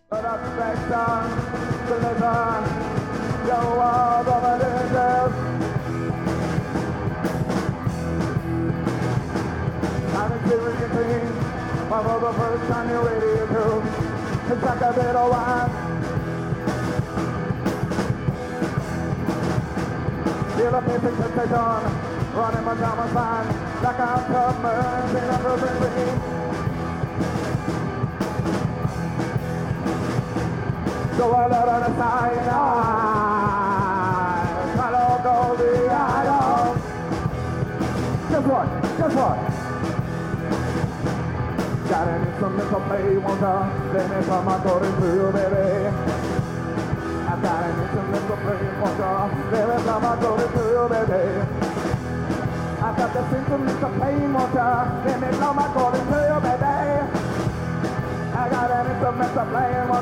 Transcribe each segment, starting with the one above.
But I'm back down to listen. Yo, all the leaders. I'm a serious thing. For the first time you're radio too. It's like a bit of wine. Feel a perfect sensation. Running my drama sign. Like I'm submerged in a perfect ring. So I let on the side, follow go the idol. Guess what? Guess what? Got an instrument to play, won't I? Let me put my golden through, baby. I got an instrument to play, won't I? Let me put my golden through, baby. I got this instrument to play, won't I? Let me blow my golden through, baby. I got an instrument to play, won't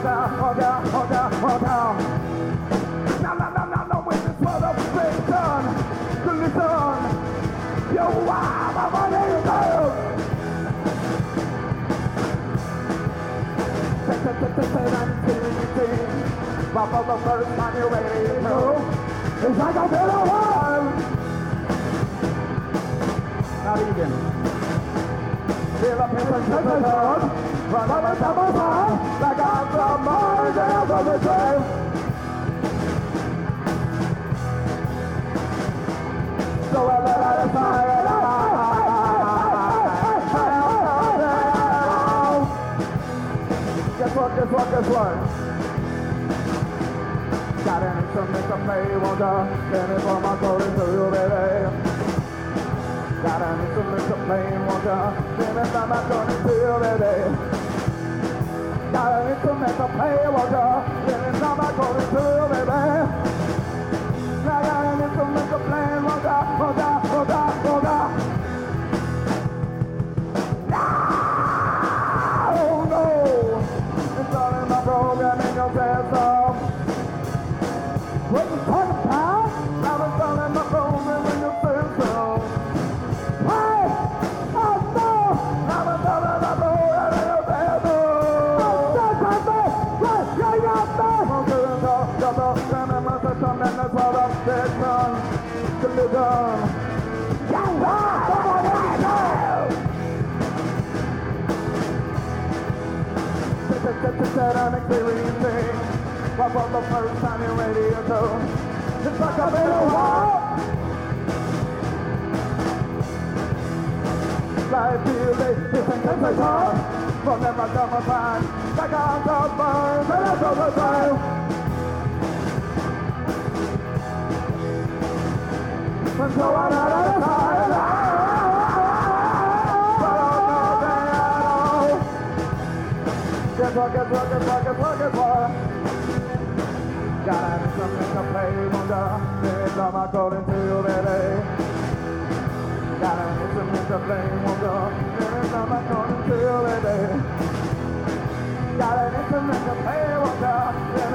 I? Now, witness for the fiction. To listen. Yo, I'm on the girl. But for the first time you're ready to go. It's like a bit of one. Not even. Feel a pin and take a turn. Run on the double time, like I'm from Mars and from the trail. So I let out a fire. Guess what? Got an instrument to play, won't I? Let me put my soul into you, baby. Got an instrument to play, won't I? Let me put my soul into you, baby. Got an instrument to play, won't I? Let me put my soul into you, baby. I got an instrument to play, won't I? No! It's all in my program in your bed, what you talking about? I was all in my program in your bed, hey! Oh no! I was all in my program in your bed, I'm experiencing what was the first time you're ready to go. It's like a bit of war. Life feels a different temperature. From never come a time like I'm the birds and I'm the trail. And so I'm out of the fire. Guess what? Got something to play, won't I? There's all my golden to you, baby. Got an instrument to play, won't I? There's all my golden to you, baby. Got an instrument to play, won't I?